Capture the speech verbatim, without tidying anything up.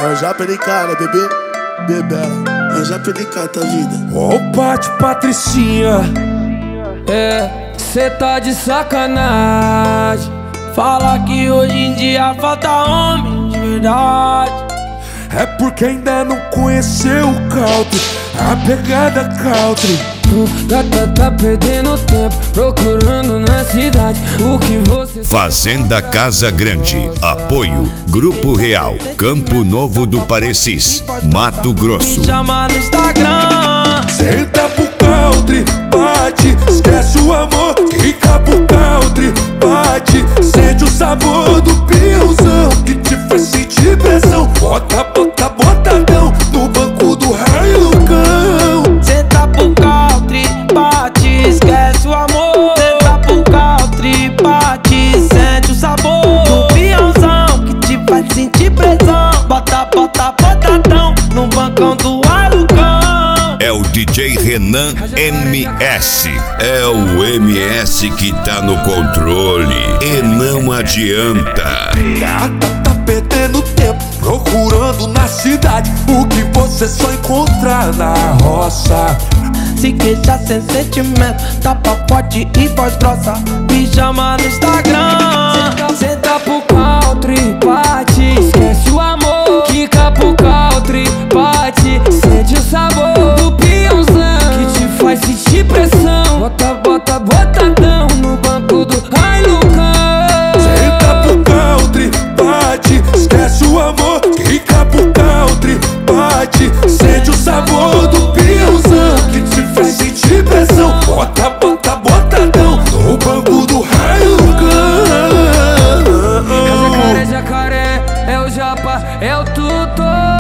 Eu já perdi cara, bebê, bebela. Eu já perdi cara, tua vida. Ô Pati Patricinha, é, cê tá de sacanagem. Fala que hoje em dia falta homem de verdade. É porque ainda não conheceu o country, a pegada country. Gata tá perdendo tempo procurando na cidade o que você... Fazenda Casa Grande. Apoio Grupo Real, Campo Novo do Parecis, Mato Grosso. Me chama no Instagram. Senta pro country, bate, esquece o amor, fica pro country, bate, sente o sabor do piãozão que te faz sentir pressão. Bota, bota, botadão no banco do Hilux. Senta pro country, bate, esquece o amor. Senta pro country, bate, sente o sabor do piãozão que te faz sentir pressão. Bota, bota, botadão no bancão do Hilux. É o D J Renan M S. É o M S que tá no controle e não adianta. Gata tá perdendo tempo procurando na cidade o que você só encontra na roça. Se queixa sem sentimento, tapa forte e voz grossa. Me chama no Instagram. Senta pro country, bate, esquece o amor. Quica pro country, bate, sente o sabor do piãozão que te faz sentir pressão. Bota, bota, botadão no banco do Hilux. Senta pro country, bate, esquece o amor, fica pro country, bate, sente o sabor do piãozão que te faz sentir pressão. Bota, bota, botadão no banco do Hilux. É jacaré, jacaré, é o japa, é o tutor.